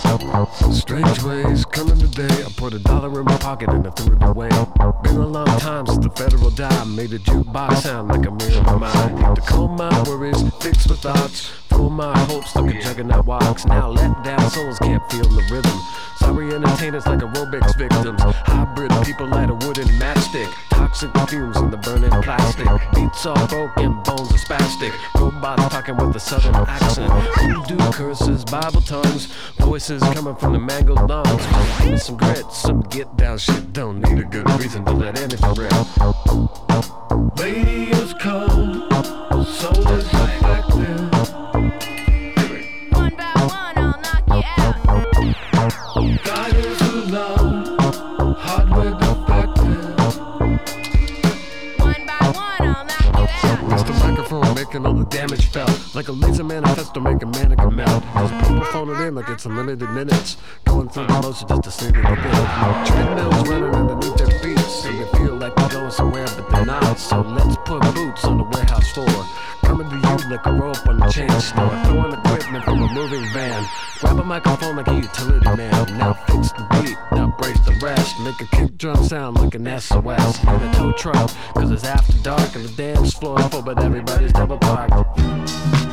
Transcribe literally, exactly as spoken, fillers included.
Strange ways coming today. I put a dollar in my pocket and I threw it away. Been a long time since the federal dime made a jukebox sound like a mirror of mine. Need to calm my worries, fix my thoughts, full my hopes like a juggernaut walks. Now let down souls can't feel the rhythm. Sorry entertainers like aerobics victims. Hybrid people light a wooden matchstick. Toxic fumes in the burning plastic. Beats all broken, bones are spastic. Robots talking with a southern accent. Voodoo curses, Bible tongues. Voices coming from the mangled lungs. Give me some grit, some get down shit. Don't need a good reason to let anything rip. Radio's cold, soul is reflective. One by one, I'll knock you out. God is alone, hardware defective. One by one, I'll knock you out. It's the microphone making all the damage felt. Like a laser manifesto making mannequin melt. Cause people phone it in like it's unlimited minutes. Going through the motion just to sing it a bit. Treadmills running underneath their feet. So they feel like they're going somewhere but they're not. So let's put boots on the warehouse floor. Coming to you like a rope on a chain store. Throwing equipment from a moving van. Grab a microphone like a utility man. Now fix the beat, now brace the rest. Make a kick drum sound like an S O S. In a tow truck, cause it's after dark and the dance floor is full but everybody's double parked.